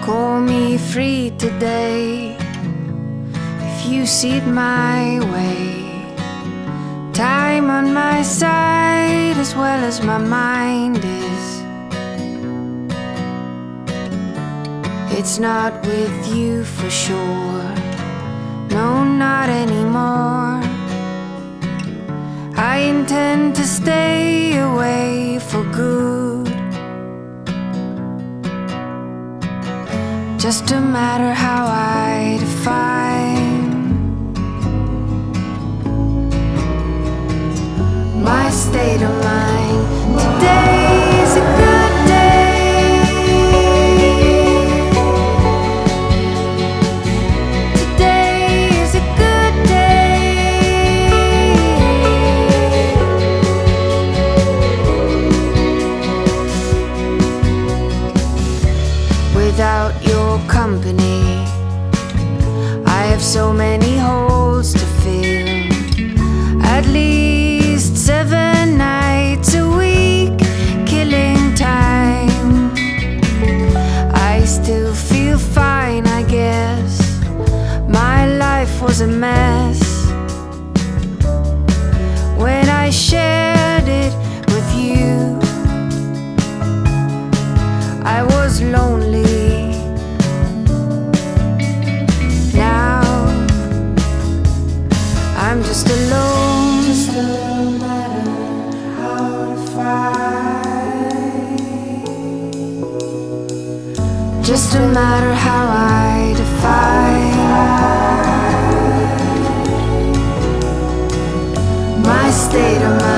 Call me free today if you see it my way. Time on my side as well as my mind is. It's not with you for sure, no, not anymore. I intend to stay away for good. Just a matter how I define my state of mind. Today is a good day. Today is a good day. Without your company, I have so many holes to fill. At least 7 nights a week, killing time. I still feel fine, I guess. My life was a mess when I shared it with you. I was lonely. Now I'm just alone. Just a matter how to fight. Just a matter how I define my state of mind.